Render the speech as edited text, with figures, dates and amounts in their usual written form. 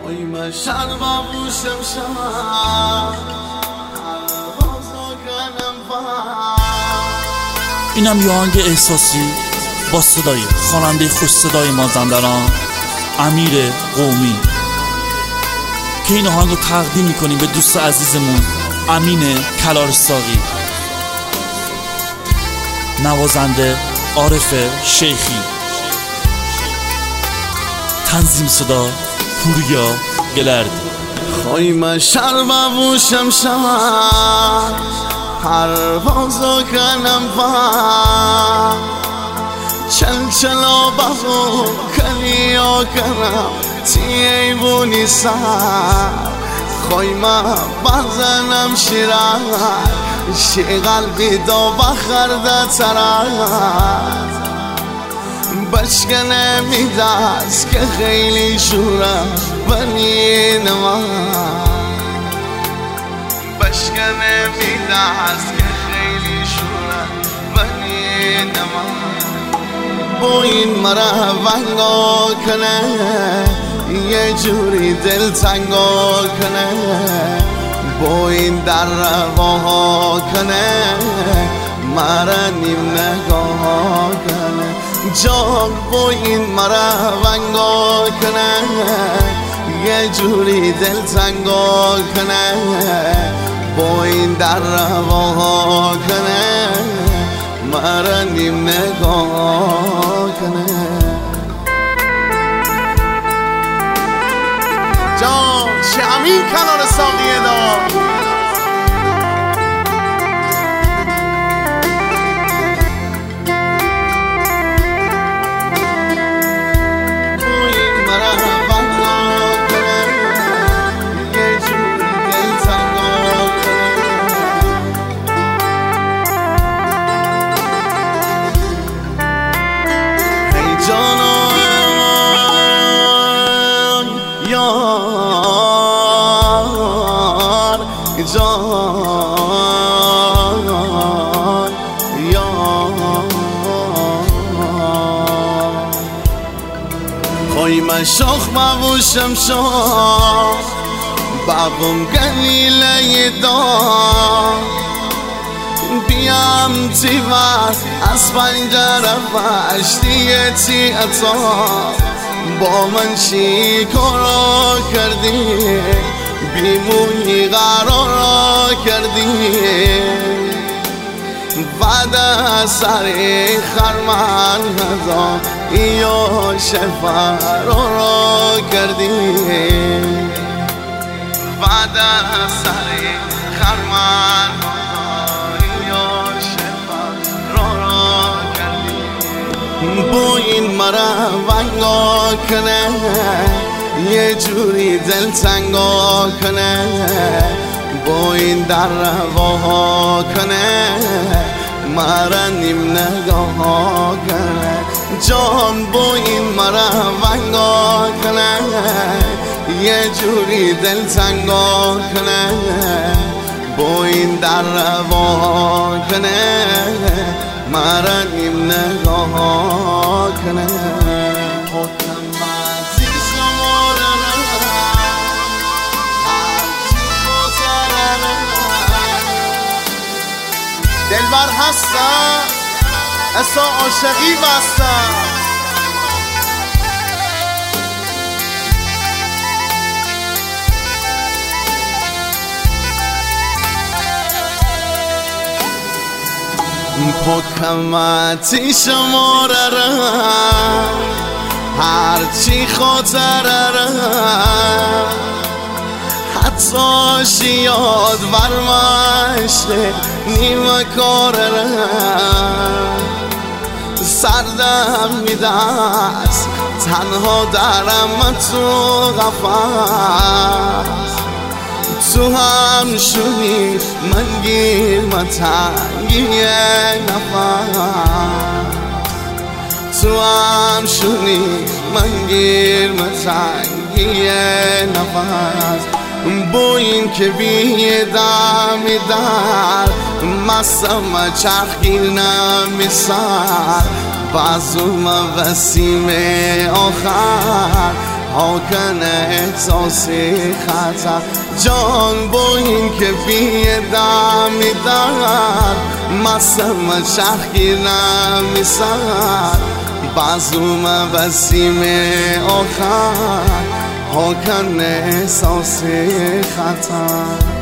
من شر بابوشم شما اینم یه آهنگ احساسی با صدای خواننده خوش صدای مازندران امیر قومی که این آهنگ رو تقدیم میکنیم به دوست عزیزمون امین کلارساقی، نوازنده عارف شیخی، تنظیم صدا پوریا گلردی. من شر بابوشم شما پروازو کنم با چلچلا بابو کنیا کنم تیه بونی سر من بزنم شیرم شی قلبی دا بخرده ترم بشکنه میدست که خیلی شورم بنین من بشکنه میدست که خیلی شورم بنین من با این مرا ونگا کنه یه جوری دل تنگا کنه با این در رواها کنه مرا نیم نگاه کنه جان با این مرا ونگا کنه یه جوری دل تنگا کنه با این در رواها کنه مرا نیم نگاه کنه جان چه امین کلارساقیه دا من شاخ بابوشم شاخ بابم گلیله دا بیام تیوار از پنجره فشتی تیعتا با من چی کارا کردی بیمونی قرارا کردی بعد سری خرمن ندا یا شفر را کردی بعد سری خرمن ندا یا شفر را کردی با این مرا ونگا کنه یه جوری دل تنگا کنه با این در رواها کنه مرا نیم نگاه کنه جان با این مرا ونگا کنه یه جوری دل تنگا کنه با این در رواها کنه مرا نیم نگاه کنه دلبر هستم اصلا عاشقی بستم پاکمتی شماره را هرچی خاطره را حتی شیاد برمشته نیمه کاره سردم میدست تنها درم تو قفص تو هم شونی من گیر من تنگی نفس تو هم شونی من گیر من تنگی نفس با این که بیدم در مستم چرخگیر نمیسر بازوم وسیم آخر هاکن احساسی خطر جان با این که بیدم میدارد مستم شخی نمیسرد بازوم وسیم آخر هاکن احساسی خطر